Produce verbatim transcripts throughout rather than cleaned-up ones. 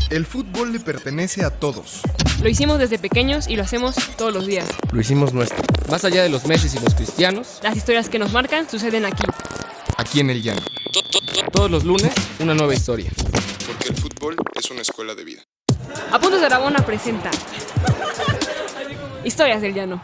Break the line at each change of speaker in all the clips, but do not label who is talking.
El fútbol le pertenece a todos.
Lo hicimos desde pequeños y lo hacemos todos los días.
Lo hicimos nuestro. Más allá de los Messi y los Cristianos,
las historias que nos marcan suceden aquí.
Aquí en El Llano.
Todos los lunes, una nueva historia.
Porque el fútbol es una escuela de vida.
Apuntes de Rabona presenta Historias del Llano.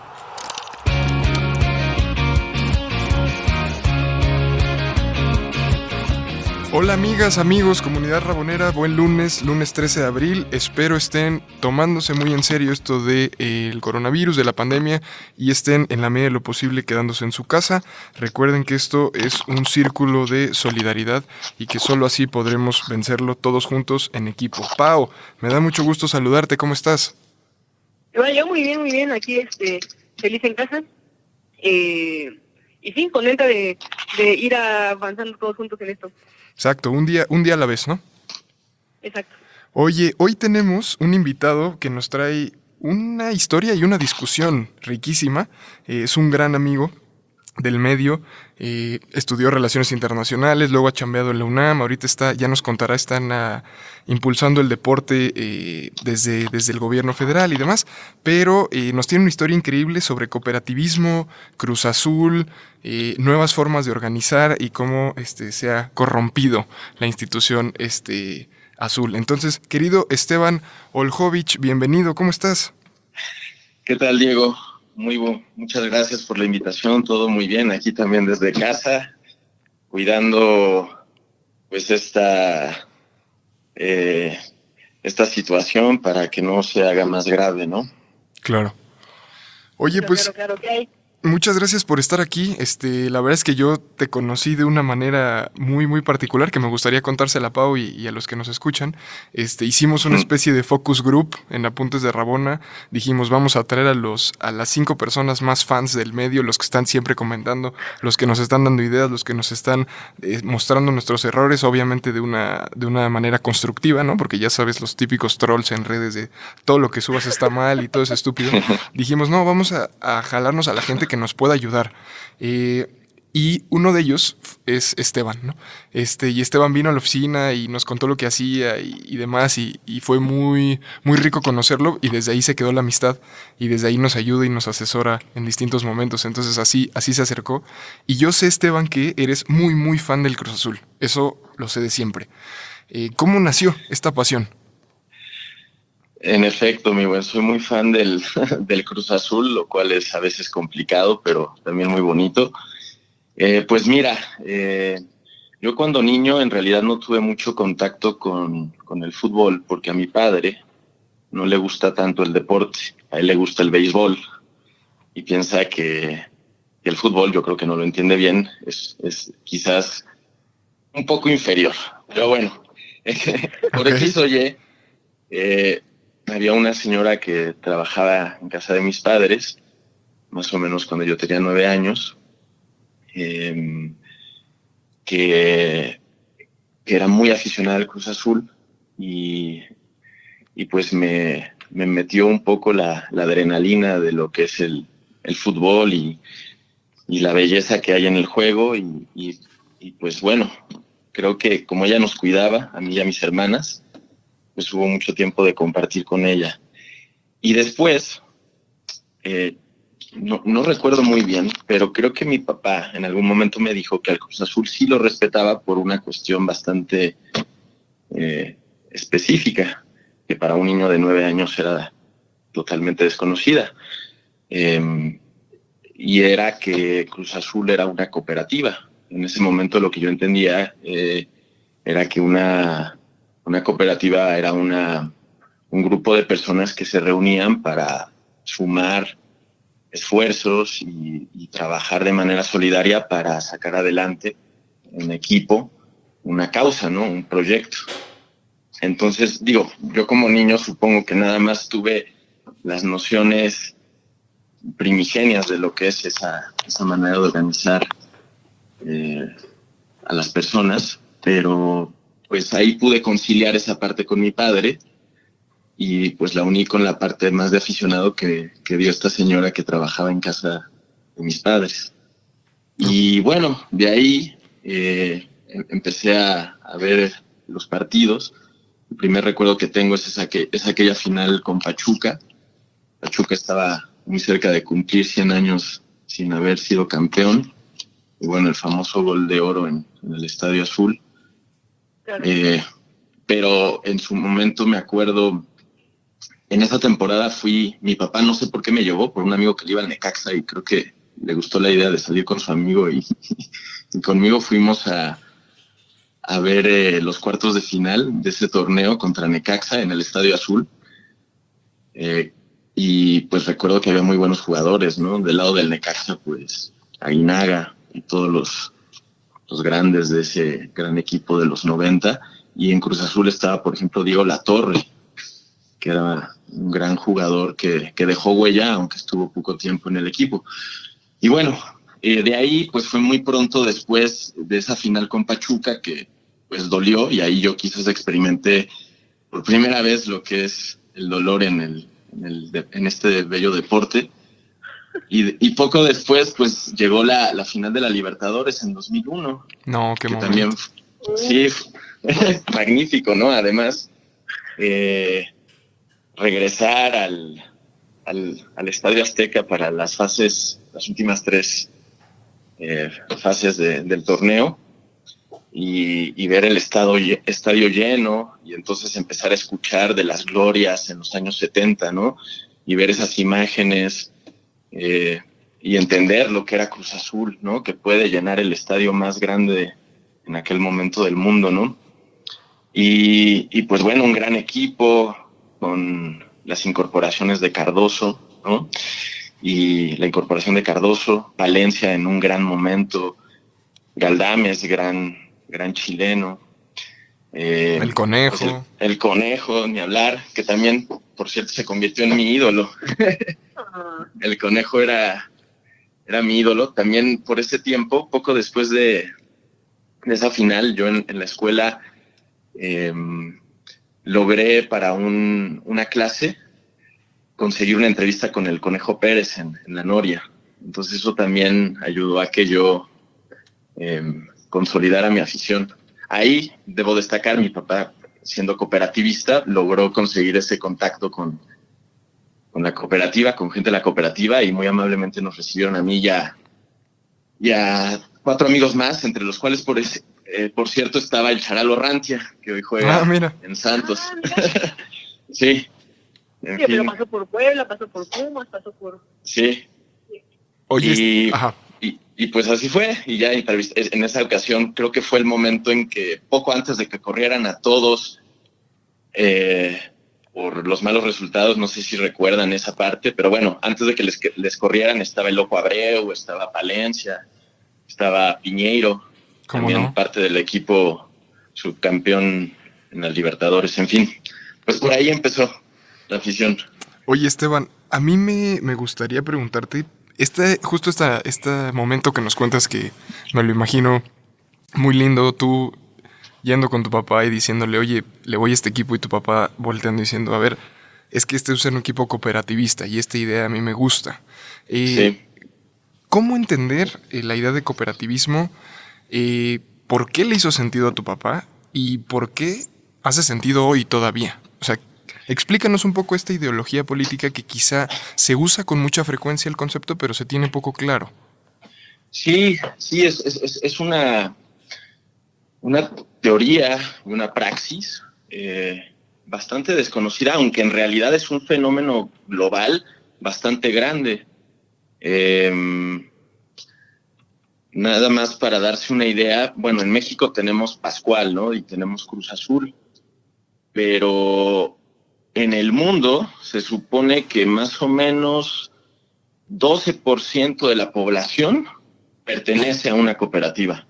Hola amigas, amigos, comunidad rabonera, buen lunes, lunes trece de abril. Espero estén tomándose muy en serio esto del de, eh, coronavirus, de la pandemia, y estén en la medida de lo posible quedándose en su casa. Recuerden que esto es un círculo de solidaridad y que solo así podremos vencerlo todos juntos en equipo. Pau, me da mucho gusto saludarte, ¿cómo estás?
Yo muy bien, muy bien, aquí este, feliz en casa. Eh, y sí, contenta de, de ir avanzando todos juntos en esto.
Exacto, un día, un día a la vez, ¿no?
Exacto.
Oye, hoy tenemos un invitado que nos trae una historia y una discusión riquísima. Eh, es un gran amigo del medio, eh, estudió Relaciones Internacionales, luego ha chambeado en la UNAM, ahorita está, ya nos contará, están uh, impulsando el deporte eh, desde, desde el gobierno federal y demás, pero eh, nos tiene una historia increíble sobre cooperativismo, Cruz Azul, eh, nuevas formas de organizar y cómo este, se ha corrompido la institución este, azul. Entonces, querido Esteban Oljovich, bienvenido, ¿cómo estás?
¿Qué tal, Diego? Muy bueno, muchas gracias por la invitación, todo muy bien, aquí también desde casa, cuidando pues esta, eh, esta situación para que no se haga más grave, ¿no?
Claro. Oye,
Claro,
pues...
claro, claro, ¿qué hay?
Muchas gracias por estar aquí. Este, la verdad es que yo te conocí de una manera muy, muy particular que me gustaría contársela a Pau y, y a los que nos escuchan. Este, hicimos una especie de focus group en Apuntes de Rabona. Dijimos, vamos a traer a los, a las cinco personas más fans del medio, los que están siempre comentando, los que nos están dando ideas, los que nos están eh, mostrando nuestros errores, obviamente de una, de una manera constructiva, ¿no? Porque ya sabes, los típicos trolls en redes de todo lo que subas está mal y todo es estúpido. Dijimos, no, vamos a, a jalarnos a la gente que que nos pueda ayudar. Eh, y uno de ellos es Esteban, ¿no? Este, y Esteban vino a la oficina y nos contó lo que hacía y, y demás, y, y fue muy, muy rico conocerlo, y desde ahí se quedó la amistad, y desde ahí nos ayuda y nos asesora en distintos momentos. Entonces así, así se acercó. Y yo sé, Esteban, que eres muy, muy fan del Cruz Azul. Eso lo sé de siempre. Eh, ¿Cómo nació esta pasión?
En efecto, mi buen, soy muy fan del, del Cruz Azul, lo cual es a veces complicado, pero también muy bonito. Eh, pues mira, eh, yo cuando niño en realidad no tuve mucho contacto con, con el fútbol, porque a mi padre no le gusta tanto el deporte, a él le gusta el béisbol, y piensa que, que el fútbol, yo creo que no lo entiende bien, es, es quizás un poco inferior. Pero bueno, por
Okay.
X o Y, eh, había una señora que trabajaba en casa de mis padres, más o menos cuando yo tenía nueve años, eh, que, que era muy aficionada al Cruz Azul y, y pues me, me metió un poco la, la adrenalina de lo que es el, el fútbol y, y la belleza que hay en el juego y, y, y pues bueno, creo que como ella nos cuidaba, a mí y a mis hermanas, pues hubo mucho tiempo de compartir con ella. Y después, eh, no, no recuerdo muy bien, pero creo que mi papá en algún momento me dijo que al Cruz Azul sí lo respetaba por una cuestión bastante eh, específica, que para un niño de nueve años era totalmente desconocida. Eh, y era que Cruz Azul era una cooperativa. En ese momento lo que yo entendía eh, era que una... Una cooperativa era una, un grupo de personas que se reunían para sumar esfuerzos y, y trabajar de manera solidaria para sacar adelante en equipo una causa, ¿no? Un proyecto. Entonces, digo, yo como niño supongo que nada más tuve las nociones primigenias de lo que es esa, esa manera de organizar eh, a las personas, pero pues ahí pude conciliar esa parte con mi padre y pues la uní con la parte más de aficionado que, que dio esta señora que trabajaba en casa de mis padres. Y bueno, de ahí eh, empecé a, a ver los partidos, el primer recuerdo que tengo es, esa que, es aquella final con Pachuca. Pachuca estaba muy cerca de cumplir cien años sin haber sido campeón. Y bueno, el famoso gol de oro en, en el Estadio Azul.
Claro.
Eh, pero en su momento me acuerdo, en esa temporada fui, mi papá no sé por qué me llevó, por un amigo que le iba al Necaxa y creo que le gustó la idea de salir con su amigo y, y conmigo fuimos a, a ver eh, los cuartos de final de ese torneo contra Necaxa en el Estadio Azul. Eh, y pues recuerdo que había muy buenos jugadores, ¿no? Del lado del Necaxa, pues Aguinaga y todos los, los grandes de ese gran equipo de los noventa. Y en Cruz Azul estaba, por ejemplo, Diego Latorre, que era un gran jugador que, que dejó huella, aunque estuvo poco tiempo en el equipo. Y bueno, eh, de ahí pues fue muy pronto después de esa final con Pachuca que pues dolió, y ahí yo quizás experimenté por primera vez lo que es el dolor en, el, en, el, en este bello deporte. Y, y poco después pues llegó la, la final de la Libertadores en dos mil uno.
No, qué
que
momento.
también, sí, magnífico, ¿no? Además, eh, regresar al, al, al Estadio Azteca para las fases, las últimas tres eh, fases de, del torneo y, y ver el estadio, estadio lleno y entonces empezar a escuchar de las glorias en los años setenta, ¿no? Y ver esas imágenes eh, y entender lo que era Cruz Azul, ¿no? Que puede llenar el estadio más grande en aquel momento del mundo, ¿no? Y, y pues bueno, un gran equipo con las incorporaciones de Cardoso, ¿no? Y la incorporación de Cardoso, Valencia en un gran momento, Galdames, gran, gran chileno. Eh,
El Conejo.
Pues el, el Conejo, ni hablar, que también, por cierto, se convirtió en mi ídolo. El Conejo era, era mi ídolo. También por ese tiempo, poco después de, de esa final, yo en, en la escuela eh, logré para un, una clase conseguir una entrevista con el Conejo Pérez en, en La Noria. Entonces eso también ayudó a que yo eh, consolidara mi afición. Ahí debo destacar, mi papá, siendo cooperativista, logró conseguir ese contacto con, con la cooperativa, con gente de la cooperativa, y muy amablemente nos recibieron a mí y a, y a cuatro amigos más, entre los cuales, por, ese, eh, por cierto, estaba el Charal Orrantia, que hoy juega
Ah, mira.
en Santos.
Ah, mira.
Sí. En
Sí, pero
fin,
pasó por Puebla, pasó por Pumas, pasó por...
sí.
Oye,
y,
est- ajá.
y, y pues así fue, y ya entrevisté- en esa ocasión creo que fue el momento en que poco antes de que corrieran a todos eh, por los malos resultados, no sé si recuerdan esa parte, pero bueno, antes de que les, que les corrieran estaba el Loco Abreu, estaba Palencia, estaba Piñeiro,
¿Cómo
también
no?
parte del equipo subcampeón en las Libertadores, en fin, pues por ahí empezó la afición.
Oye, Esteban, a mí me, me gustaría preguntarte, este, justo esta, este momento que nos cuentas que me lo imagino muy lindo, tú yendo con tu papá y diciéndole, oye, le voy a este equipo, y tu papá volteando y diciendo, a ver, es que este es un equipo cooperativista y esta idea a mí me gusta. Eh,
Sí.
¿Cómo entender eh, la idea de cooperativismo? Eh, ¿Por qué le hizo sentido a tu papá? ¿Y por qué hace sentido hoy todavía? O sea, explícanos un poco esta ideología política que quizá se usa con mucha frecuencia el concepto, pero se tiene poco claro.
Sí, sí, es, es, es una, una teoría, una praxis eh, bastante desconocida, aunque en realidad es un fenómeno global bastante grande. Eh, nada más para darse una idea, bueno, en México tenemos Pascual, ¿no? Y tenemos Cruz Azul, pero en el mundo se supone que más o menos doce por ciento de la población pertenece a una cooperativa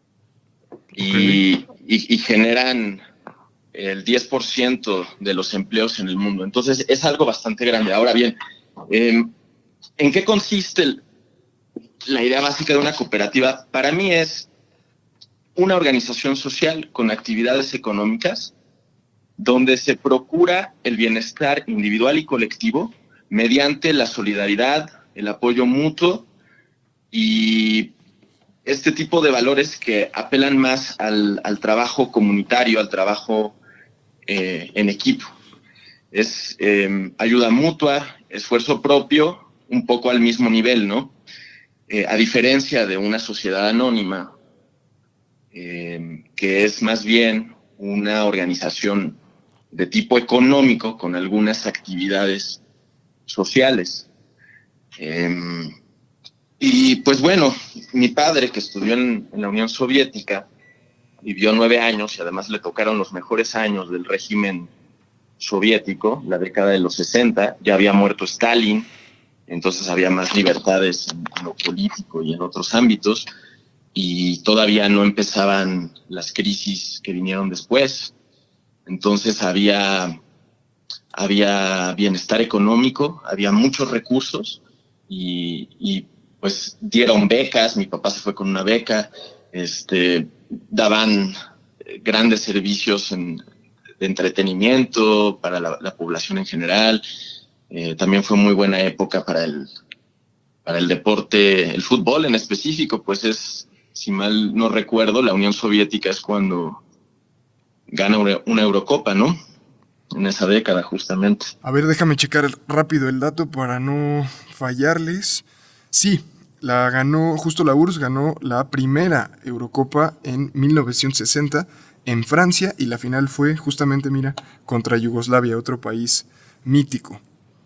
y, y, y generan el diez por ciento de los empleos en el mundo. Entonces es algo bastante grande. Ahora bien, eh, ¿en qué consiste el, la idea básica de una cooperativa? Para mí es una organización social con actividades económicas donde se procura el bienestar individual y colectivo mediante la solidaridad, el apoyo mutuo y este tipo de valores que apelan más al, al trabajo comunitario, al trabajo eh, en equipo. Es eh, ayuda mutua, esfuerzo propio, un poco al mismo nivel, ¿no? Eh, a diferencia de una sociedad anónima, eh, que es más bien una organización de tipo económico con algunas actividades sociales. Eh, y pues bueno, mi padre, que estudió en, en la Unión Soviética, vivió nueve años y además le tocaron los mejores años del régimen soviético, la década de los sesenta, ya había muerto Stalin, entonces había más libertades en, en lo político y en otros ámbitos, y todavía no empezaban las crisis que vinieron después. Entonces había, había bienestar económico, había muchos recursos y, y pues dieron becas, mi papá se fue con una beca, este, daban grandes servicios en, de entretenimiento para la, la población en general. Eh, también fue muy buena época para el, para el deporte, el fútbol en específico, pues es, si mal no recuerdo, la Unión Soviética es cuando gana una, una Eurocopa, ¿no? En esa década, justamente.
A ver, déjame checar rápido el dato para no fallarles. Sí, la ganó, justo la U R S S ganó la primera Eurocopa en mil novecientos sesenta en Francia y la final fue justamente, mira, contra Yugoslavia, otro país mítico.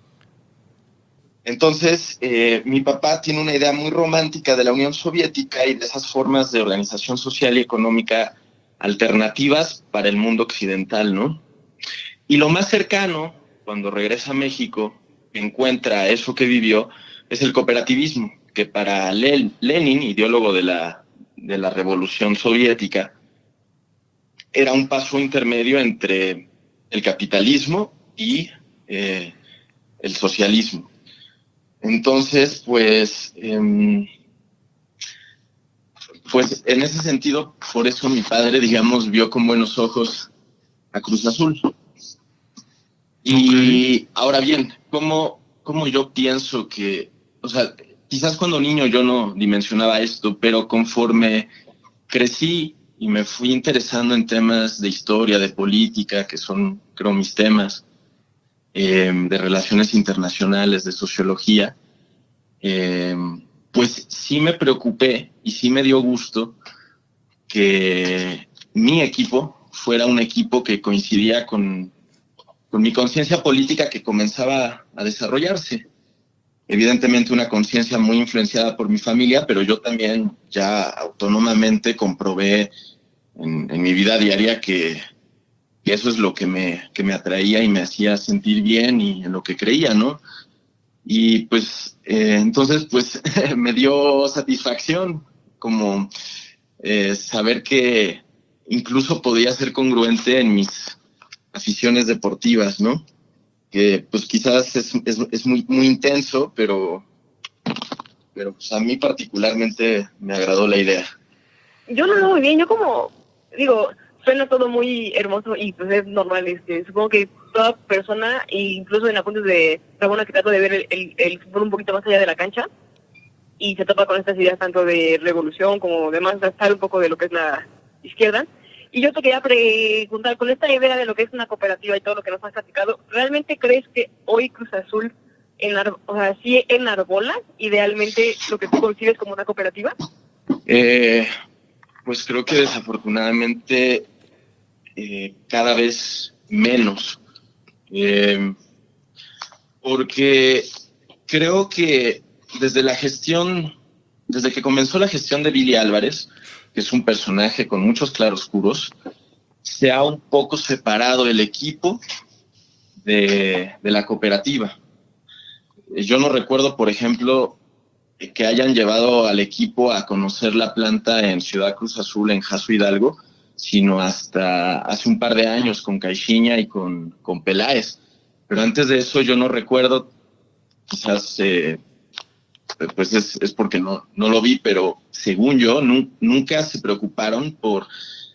Entonces, eh, mi papá tiene una idea muy romántica de la Unión Soviética y de esas formas de organización social y económica alternativas para el mundo occidental, ¿no? Y lo más cercano, cuando regresa a México, encuentra eso que vivió, es el cooperativismo, que para Lenin, ideólogo de la, de la Revolución Soviética, era un paso intermedio entre el capitalismo y eh, el socialismo. Entonces, pues, eh, pues en ese sentido, por eso mi padre, digamos, vio con buenos ojos a Cruz Azul. Y okay. Ahora bien, ¿cómo, cómo yo pienso que, o sea, quizás cuando niño yo no dimensionaba esto, pero conforme crecí y me fui interesando en temas de historia, de política, que son, creo, mis temas, eh, de relaciones internacionales, de sociología, eh, pues sí me preocupé y sí me dio gusto que mi equipo fuera un equipo que coincidía con, con mi conciencia política que comenzaba a desarrollarse. Evidentemente una conciencia muy influenciada por mi familia, pero yo también ya autónomamente comprobé en, en mi vida diaria que, que eso es lo que me, que me atraía y me hacía sentir bien y en lo que creía, ¿no? Y pues eh, entonces pues me dio satisfacción como eh, saber que incluso podía ser congruente en mis aficiones deportivas, ¿no? Que pues quizás es, es, es muy, muy intenso, pero, pero pues a mí particularmente me agradó la idea.
Yo lo veo muy bien, yo como, digo, suena todo muy hermoso y pues es normal, este, supongo que toda persona, incluso en apuntes de Ramona, que trato de ver el, el, el fútbol un poquito más allá de la cancha, y se topa con estas ideas tanto de revolución como de más gastar un poco de lo que es la izquierda. Y yo te quería preguntar, con esta idea de lo que es una cooperativa y todo lo que nos has platicado, ¿realmente crees que hoy Cruz Azul, enar- o sea, sí enarbola idealmente lo que tú concibes como una cooperativa?
Eh, pues creo que desafortunadamente eh, cada vez menos. Eh, porque creo que desde la gestión, desde que comenzó la gestión de Billy Álvarez, que es un personaje con muchos claroscuros, se ha un poco separado el equipo de, de la cooperativa. Yo no recuerdo, por ejemplo, que hayan llevado al equipo a conocer la planta en Ciudad Cruz Azul, en Jaso Hidalgo, sino hasta hace un par de años con Caixinha y con, con Peláez. Pero antes de eso yo no recuerdo, quizás... Eh, pues es, es porque no, no lo vi, pero según yo, nu- nunca se preocuparon por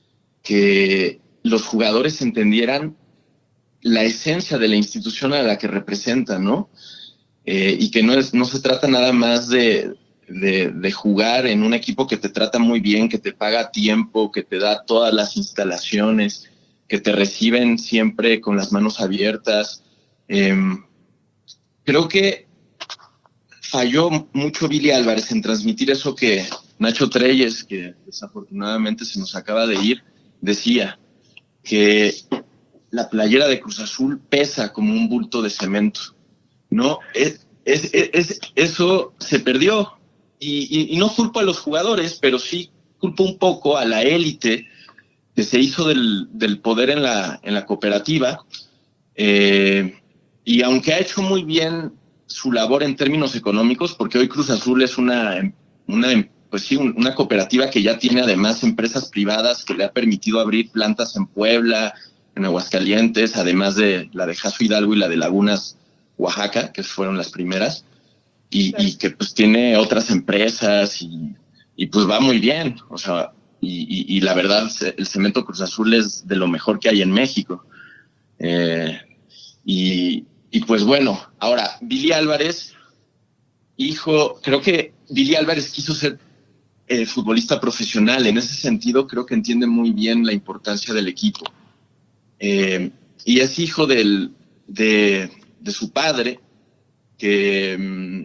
que los jugadores entendieran la esencia de la institución a la que representan, ¿no? Eh, y que no, es, no se trata nada más de, de, de jugar en un equipo que te trata muy bien, que te paga a tiempo, que te da todas las instalaciones, que te reciben siempre con las manos abiertas. Eh, creo que falló mucho Billy Álvarez en transmitir eso que Nacho Treyes, que desafortunadamente se nos acaba de ir, decía, que la playera de Cruz Azul pesa como un bulto de cemento, ¿no? Es, es, es, es, eso se perdió, y, y, y no culpo a los jugadores, pero sí culpo un poco a la élite que se hizo del, del poder en la, en la cooperativa, eh, y aunque ha hecho muy bien su labor en términos económicos, porque hoy Cruz Azul es una, una, pues sí, una cooperativa que ya tiene además empresas privadas que le ha permitido abrir plantas en Puebla, en Aguascalientes, además de la de Jaso Hidalgo y la de Lagunas, Oaxaca, que fueron las primeras, y, claro. y que pues tiene otras empresas y, y pues va muy bien, o sea, y, y, y la verdad el Cemento Cruz Azul es de lo mejor que hay en México. Eh, y, y pues bueno, ahora, Billy Álvarez, hijo, creo que Billy Álvarez quiso ser eh, futbolista profesional, en ese sentido creo que entiende muy bien la importancia del equipo. Eh, y es hijo del, de, de su padre, que,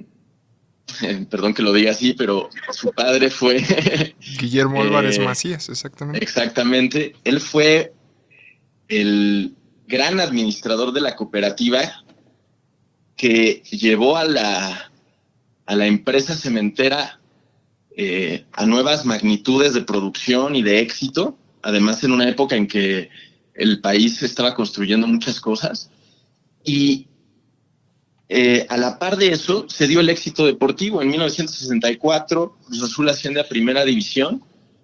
mm, perdón que lo diga así, pero su padre fue...
Guillermo Álvarez
eh,
Macías, exactamente.
Exactamente, él fue el gran administrador de la cooperativa que llevó a la, a la empresa cementera eh, a nuevas magnitudes de producción y de éxito, además en una época en que el país estaba construyendo muchas cosas, y eh, a la par de eso se dio el éxito deportivo. En mil novecientos sesenta y cuatro Cruz Azul asciende a Primera División,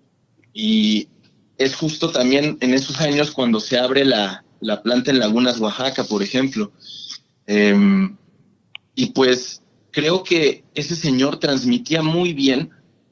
y es justo también en esos años cuando se abre la, la planta en Lagunas, Oaxaca, por ejemplo. Eh, y pues creo que ese señor transmitía muy bien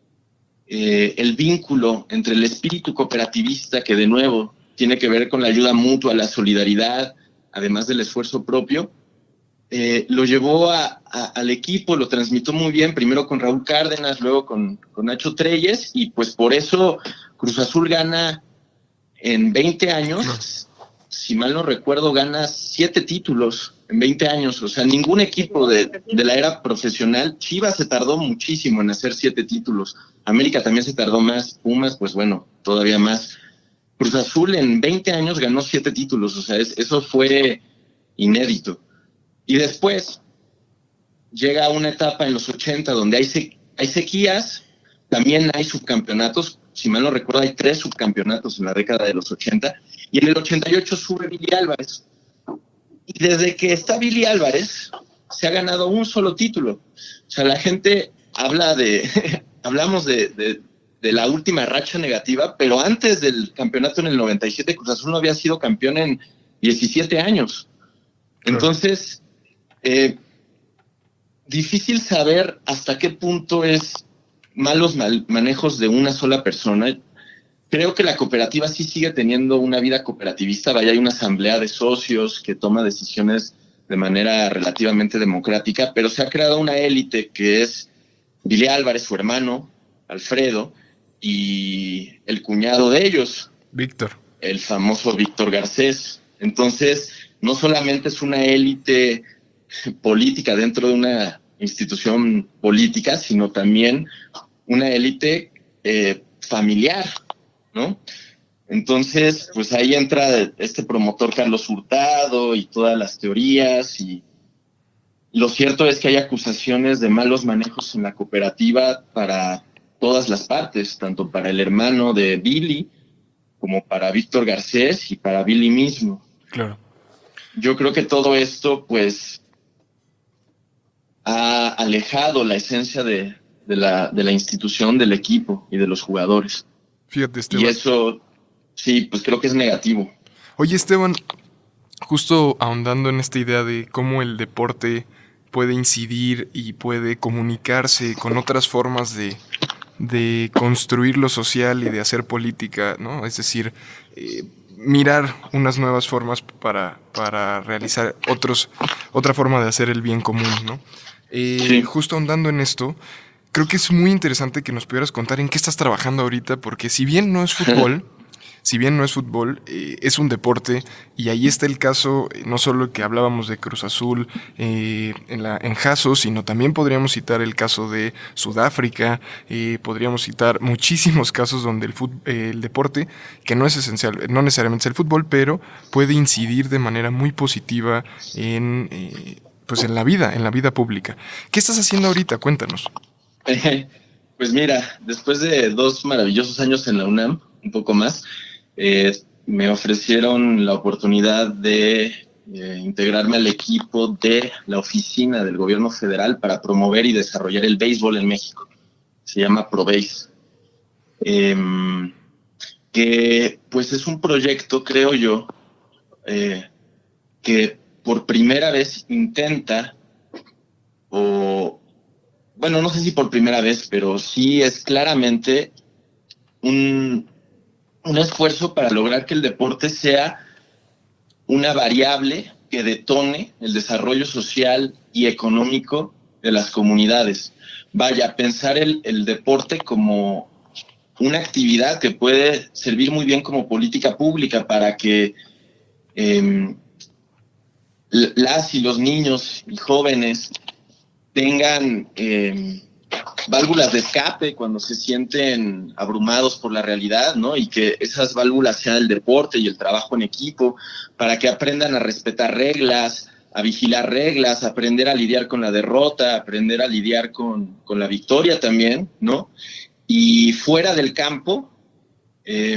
eh, el vínculo entre el espíritu cooperativista, que de nuevo tiene que ver con la ayuda mutua, la solidaridad, además del esfuerzo propio. Eh, lo llevó a, a, al equipo, lo transmitió muy bien, primero con Raúl Cárdenas, luego con, con Nacho Treyes, y pues por eso Cruz Azul gana en veinte años, si mal no recuerdo, gana siete títulos en veinte años. O sea, ningún equipo de, de la era profesional. Chivas se tardó muchísimo en hacer siete títulos. América también se tardó más. Pumas, pues bueno, todavía más. Cruz Azul en veinte años ganó siete títulos. O sea, es, eso fue inédito. Y después llega una etapa en los ochenta donde hay, se, hay sequías, también hay subcampeonatos. Si mal no recuerdo, hay tres subcampeonatos en la década de los ochenta. Y en el ochenta y ocho sube Billy Álvarez. Y desde que está Billy Álvarez, se ha ganado un solo título. O sea, la gente habla de... hablamos de, de, de la última racha negativa, pero antes del campeonato en el noventa y siete, Cruz Azul no había sido campeón en diecisiete años. Entonces, eh, difícil saber hasta qué punto es malos mal manejos de una sola persona. Creo que la cooperativa sí sigue teniendo una vida cooperativista. Vaya, hay una asamblea de socios que toma decisiones de manera relativamente democrática, pero se ha creado una élite que es Billy Álvarez, su hermano, Alfredo, y el cuñado de ellos,
Víctor.
El famoso Víctor Garcés. Entonces, no solamente es una élite política dentro de una institución política, sino también una élite eh, familiar, ¿no? Entonces, pues ahí entra este promotor Carlos Hurtado y todas las teorías, y lo cierto es que hay acusaciones de malos manejos en la cooperativa para todas las partes, tanto para el hermano de Billy como para Víctor Garcés y para Billy mismo.
Claro.
Yo creo que todo esto, pues, ha alejado la esencia de, de, la, de la institución, del equipo y de los jugadores.
Fíjate, Esteban.
Y eso, sí, pues creo que es negativo.
Oye, Esteban, justo ahondando en esta idea de cómo el deporte puede incidir y puede comunicarse con otras formas de, de construir lo social y de hacer política, ¿no? Es decir, eh, mirar unas nuevas formas para, para realizar otros, otra forma de hacer el bien común, ¿no? Eh,
Sí.
Justo ahondando en esto, creo que es muy interesante que nos pudieras contar en qué estás trabajando ahorita, porque si bien no es fútbol, si bien no es fútbol, eh, es un deporte, y ahí está el caso, eh, no solo que hablábamos de Cruz Azul eh, en, la, en Jaso, sino también podríamos citar el caso de Sudáfrica, eh, podríamos citar muchísimos casos donde el, fut, eh, el deporte, que no es esencial, no necesariamente es el fútbol, pero puede incidir de manera muy positiva en, eh, pues en la vida, en la vida pública. ¿Qué estás haciendo ahorita? Cuéntanos.
Pues mira, después de dos maravillosos años en la UNAM, un poco más, eh, me ofrecieron la oportunidad de eh, integrarme al equipo de la oficina del gobierno federal para promover y desarrollar el béisbol en México. Se llama ProBase. Eh, que pues es un proyecto, creo yo, eh, que por primera vez intenta, o bueno, no sé si por primera vez, pero sí es claramente un, un esfuerzo para lograr que el deporte sea una variable que detone el desarrollo social y económico de las comunidades. Vaya, pensar el, el deporte como una actividad que puede servir muy bien como política pública para que eh, las y los niños y jóvenes tengan eh, válvulas de escape cuando se sienten abrumados por la realidad, ¿no? Y que esas válvulas sean el deporte y el trabajo en equipo, para que aprendan a respetar reglas, a vigilar reglas, a aprender a lidiar con la derrota, a aprender a lidiar con, con la victoria también, ¿no? Y fuera del campo, eh,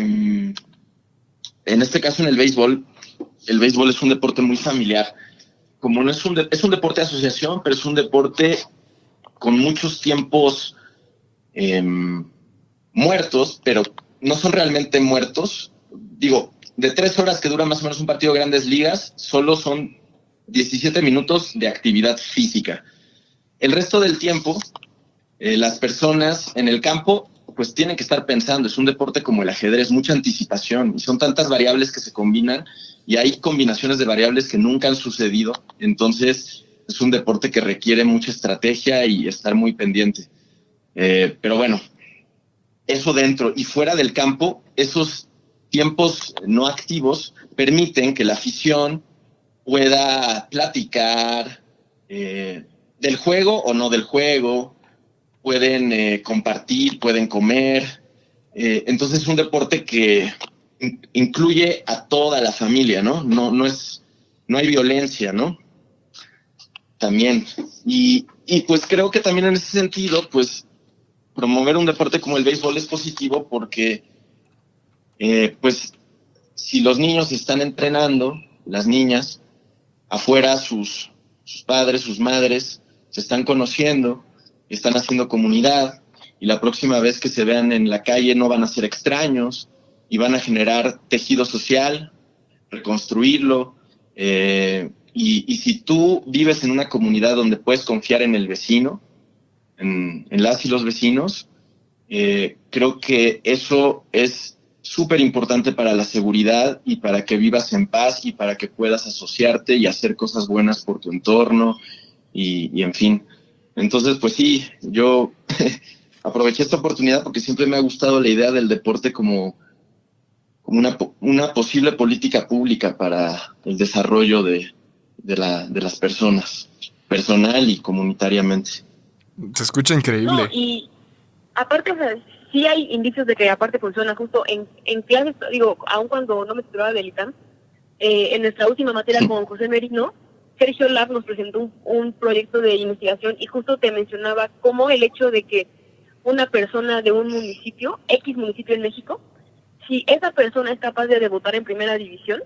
en este caso en el béisbol, el béisbol es un deporte muy familiar. Como no es un, de, es un deporte de asociación, pero es un deporte con muchos tiempos eh, muertos, pero no son realmente muertos. Digo, de tres horas que dura más o menos un partido de Grandes Ligas, solo son diecisiete minutos de actividad física. El resto del tiempo, eh, las personas en el campo pues tienen que estar pensando. Es un deporte como el ajedrez, mucha anticipación, y son tantas variables que se combinan, y hay combinaciones de variables que nunca han sucedido. Entonces es un deporte que requiere mucha estrategia y estar muy pendiente. Eh, pero bueno, eso dentro y fuera del campo, esos tiempos no activos permiten que la afición pueda platicar eh, del juego o no del juego, pueden eh, compartir, pueden comer. Eh, entonces es un deporte que in- incluye a toda la familia, ¿no? No, no es, no hay violencia, ¿no? También. Y, y pues creo que también en ese sentido, pues promover un deporte como el béisbol es positivo porque, eh, pues, si los niños están entrenando, las niñas, afuera sus, sus padres, sus madres, se están conociendo, están haciendo comunidad, y la próxima vez que se vean en la calle no van a ser extraños y van a generar tejido social, reconstruirlo. Eh, y, y si tú vives en una comunidad donde puedes confiar en el vecino, en, en las y los vecinos, eh, creo que eso es súper importante para la seguridad y para que vivas en paz y para que puedas asociarte y hacer cosas buenas por tu entorno y, y en fin. Entonces, pues sí, yo aproveché esta oportunidad porque siempre me ha gustado la idea del deporte como, como una, una posible política pública para el desarrollo de, de, la, de las personas, personal y comunitariamente.
Se escucha increíble.
No, y aparte, o sea, sí hay indicios de que aparte funciona justo en, en clases, digo, aun cuando no me titulaba del I T A M, eh, en nuestra última materia con José Merino, Sergio Lab nos presentó un, un proyecto de investigación y justo te mencionaba cómo el hecho de que una persona de un municipio, X municipio en México, si esa persona es capaz de debutar en primera división,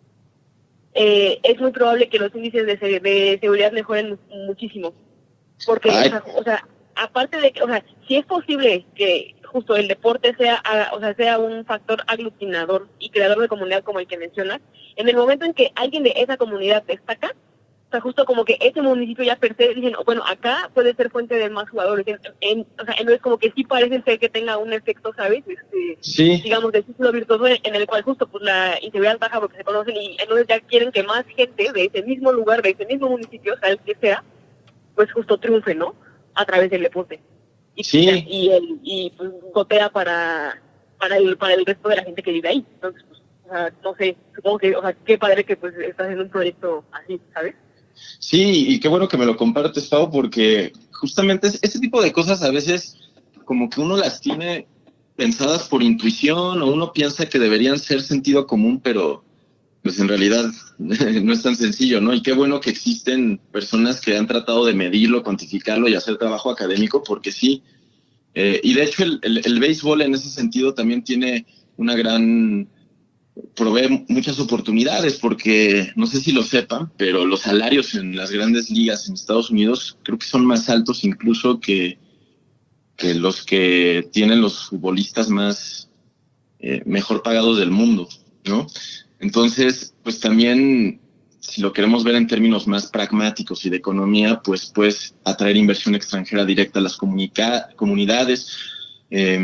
eh, es muy probable que los índices de, se- de seguridad mejoren muchísimo. Porque, o sea, o sea, aparte de que, o sea, si es posible que justo el deporte sea, a- o sea, sea un factor aglutinador y creador de comunidad como el que mencionas, en el momento en que alguien de esa comunidad destaca, o sea, justo como que ese municipio ya per se dicen, bueno, acá puede ser fuente de más jugadores. En, en- o sea, entonces como que sí parece ser que tenga un efecto, ¿sabes? Este,
Sí,
digamos, de círculo virtuoso en, en el cual justo pues la inseguridad baja porque se conocen y entonces ya quieren que más gente de ese mismo lugar, de ese mismo municipio, sea el que sea, pues justo triunfe, ¿no? A través del deporte. Y,
Sí.
y, el, y pues gotea para, para el para el resto de la gente que vive ahí. Entonces, pues, o sea, no sé, supongo que, o sea, qué padre que pues estás haciendo un proyecto así, ¿sabes?
Sí, y qué bueno que me lo compartes, Pau, porque justamente es- ese tipo de cosas a veces como que uno las tiene pensadas por intuición o uno piensa que deberían ser sentido común, pero pues en realidad no es tan sencillo, ¿no? Y qué bueno que existen personas que han tratado de medirlo, cuantificarlo y hacer trabajo académico, porque sí. Eh, y de hecho el, el, el béisbol en ese sentido también tiene una gran provee muchas oportunidades porque no sé si lo sepan, pero los salarios en las grandes ligas en Estados Unidos creo que son más altos incluso que, que los que tienen los futbolistas más eh, mejor pagados del mundo, ¿no? Entonces, pues también, si lo queremos ver en términos más pragmáticos y de economía, pues pues atraer inversión extranjera directa a las comunica comunidades. Eh,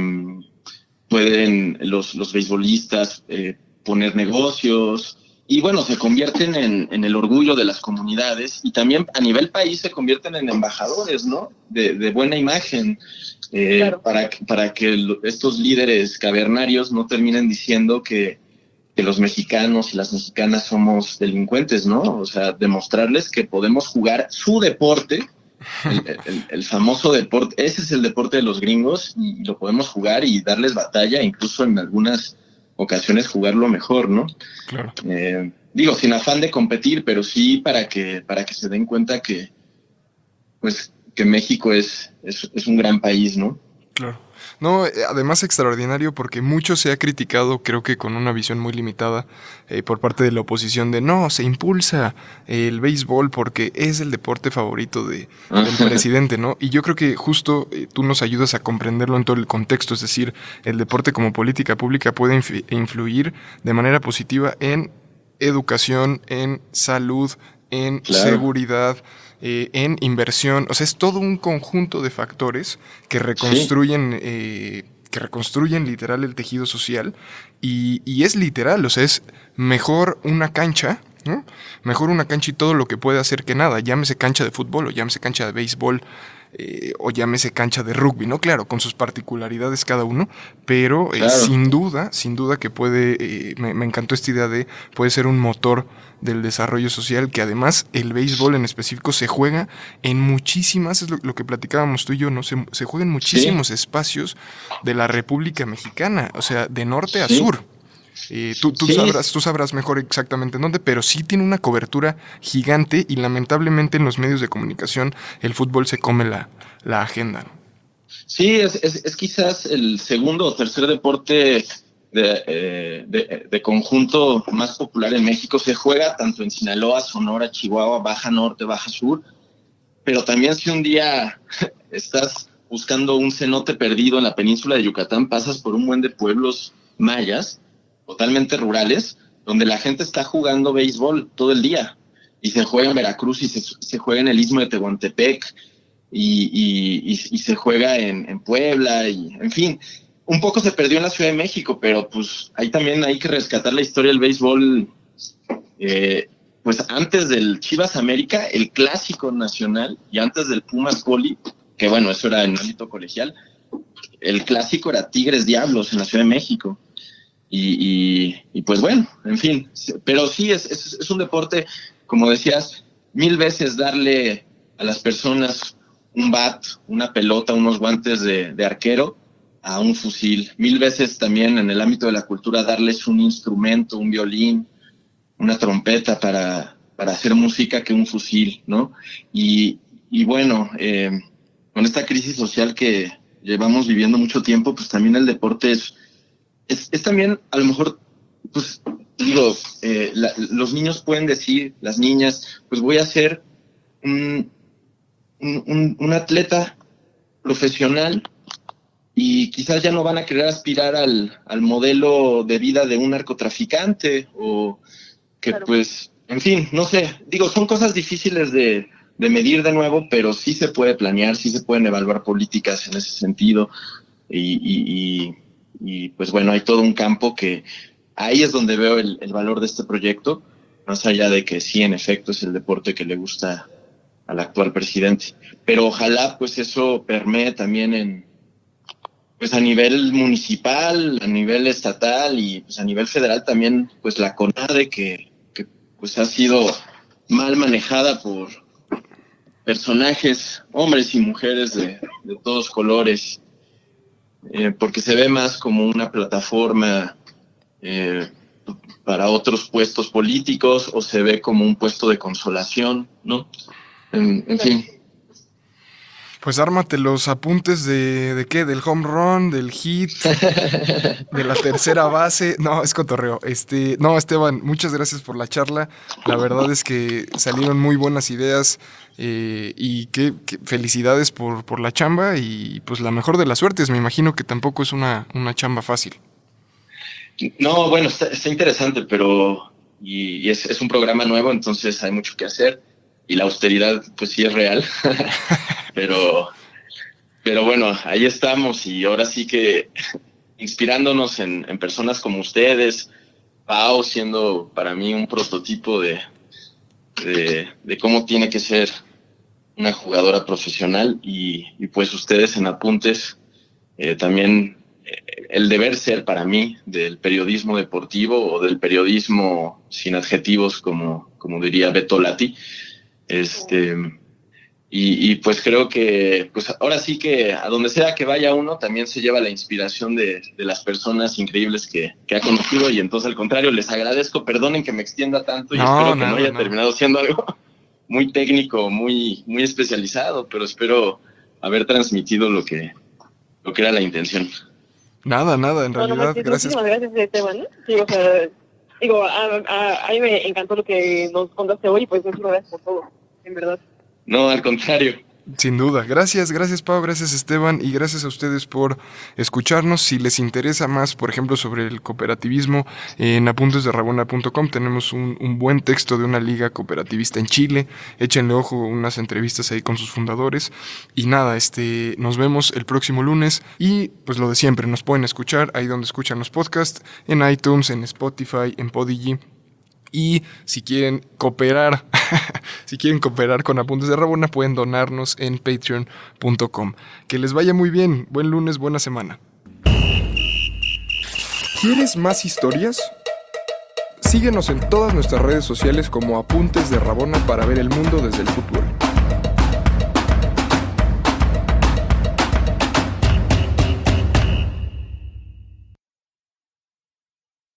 pueden los, los beisbolistas eh, poner negocios y bueno, se convierten en, en el orgullo de las comunidades y también a nivel país se convierten en embajadores, ¿no? De, de buena imagen, eh,
Claro.
para, para que lo- estos líderes cavernarios no terminen diciendo que, que los mexicanos y las mexicanas somos delincuentes, ¿no? O sea, demostrarles que podemos jugar su deporte, el, el, el famoso deporte, ese es el deporte de los gringos y lo podemos jugar y darles batalla, incluso en algunas ocasiones jugarlo mejor, ¿no?
Claro.
Eh, digo, sin afán de competir, pero sí para que, para que se den cuenta que, pues, que México es, es, es un gran país, ¿no?
Claro. No, eh, además extraordinario porque mucho se ha criticado, creo que con una visión muy limitada eh, por parte de la oposición de no, se impulsa el béisbol porque es el deporte favorito de, del presidente, ¿no? Y yo creo que justo eh, tú nos ayudas a comprenderlo en todo el contexto, es decir, el deporte como política pública puede infi- influir de manera positiva en educación, en salud, en
Claro.
seguridad, eh, en inversión. O sea, es todo un conjunto de factores que
Sí,
reconstruyen, eh, que reconstruyen literal el tejido social. Y, y es literal, o sea, es mejor una cancha, ¿no? Mejor una cancha y todo lo que puede hacer que nada. Llámese cancha de fútbol o llámese cancha de béisbol. Eh, o llámese cancha de rugby, ¿no? Claro, con sus particularidades cada uno, pero eh,
claro.
sin duda, sin duda que puede, eh, me, me encantó esta idea de, puede ser un motor del desarrollo social, que además el béisbol en específico se juega en muchísimas, es lo, lo que platicábamos tú y yo, ¿no? Se, se juega en
Sí,
muchísimos espacios de la República Mexicana, o sea, de norte a
sí,
sur. Eh, tú, tú
sí,
sabrás, tú sabrás mejor exactamente en dónde, pero sí tiene una cobertura gigante y lamentablemente en los medios de comunicación el fútbol se come la, la agenda, ¿no?
sí, es, es, es quizás el segundo o tercer deporte de, eh, de, de conjunto más popular en México. Se juega tanto en Sinaloa, Sonora, Chihuahua, Baja Norte, Baja Sur, pero también si un día estás buscando un cenote perdido en la península de Yucatán, pasas por un buen de pueblos mayas, totalmente rurales, donde la gente está jugando béisbol todo el día. Y se juega en Veracruz y se, se juega en el Istmo de Tehuantepec y, y, y, y se juega en, en Puebla y, en fin, un poco se perdió en la Ciudad de México, pero pues ahí también hay que rescatar la historia del béisbol. Eh, pues antes del Chivas América, el clásico nacional, y antes del Pumas Poli, que bueno, eso era en ámbito colegial, el clásico era Tigres Diablos en la Ciudad de México. Y, y, y pues bueno, en fin, pero sí es, es, es un deporte, como decías, mil veces darle a las personas un bat, una pelota, unos guantes de, de arquero a un fusil. Mil veces también en el ámbito de la cultura darles un instrumento, un violín, una trompeta para, para hacer música que un fusil, ¿no? Y, y bueno, eh, con esta crisis social que llevamos viviendo mucho tiempo, pues también el deporte es, es, es también, a lo mejor, pues digo, eh, la, los niños pueden decir, las niñas, pues voy a ser un, un, un, un atleta profesional y quizás ya no van a querer aspirar al, al modelo de vida de un narcotraficante o que
Claro.
pues, en fin, no sé, digo, son cosas difíciles de, de medir de nuevo, pero sí se puede planear, sí se pueden evaluar políticas en ese sentido y, y, y, y pues bueno, hay todo un campo que ahí es donde veo el, el valor de este proyecto, más allá de que sí, en efecto, es el deporte que le gusta al actual presidente, pero ojalá pues eso permee también en, pues a nivel municipal, a nivel estatal y pues a nivel federal también, pues la CONADE que, que pues ha sido mal manejada por personajes, hombres y mujeres de, de todos colores, eh, porque se ve más como una plataforma eh, para otros puestos políticos o se ve como un puesto de consolación, ¿no? En, en fin.
Pues ármate los apuntes de, ¿de qué? Del home run, del hit, de la tercera base. No, es cotorreo. Este, no, Esteban, muchas gracias por la charla. La verdad es que salieron muy buenas ideas eh, y qué, qué felicidades por, por la chamba y pues la mejor de las suertes. Me imagino que tampoco es una, una chamba fácil.
No, bueno, está, está interesante, pero y, y es, es un programa nuevo, entonces hay mucho que hacer y la austeridad pues sí es real. Pero, pero bueno, ahí estamos y ahora sí que inspirándonos en, en personas como ustedes, Pau siendo para mí un prototipo de, de, de cómo tiene que ser una jugadora profesional y, y pues ustedes en Apuntes, eh, también eh, el deber ser para mí del periodismo deportivo o del periodismo sin adjetivos, como, como diría Beto Lati, este... Y, y pues creo que pues ahora sí que a donde sea que vaya uno también se lleva la inspiración de, de las personas increíbles que, que ha conocido y entonces al contrario les agradezco, perdonen que me extienda tanto y no, espero que nada, no haya no. terminado siendo algo muy técnico, muy, muy especializado, pero espero haber transmitido lo que, lo que era la intención.
Nada, nada, en realidad,
bueno, Martín,
gracias.
Muchísimas gracias, Esteban, ¿no? Sí, o sea, digo, a, a, a mí me encantó lo que nos contaste hoy y pues muchas gracias por todo, en verdad.
No, al contrario.
Sin duda. Gracias, gracias Pau, gracias Esteban y gracias a ustedes por escucharnos. Si les interesa más, por ejemplo, sobre el cooperativismo, en apuntes de rabona punto com tenemos un, un buen texto de una liga cooperativista en Chile. Échenle ojo, unas entrevistas ahí con sus fundadores. Y nada, este, nos vemos el próximo lunes y pues lo de siempre, nos pueden escuchar ahí donde escuchan los podcasts, en iTunes, en Spotify, en Podigy. Y si quieren cooperar, si quieren cooperar con Apuntes de Rabona, pueden donarnos en patreon punto com. Que les vaya muy bien. Buen lunes, buena semana. ¿Quieres más historias? Síguenos en todas nuestras redes sociales como Apuntes de Rabona para ver el mundo desde el futuro.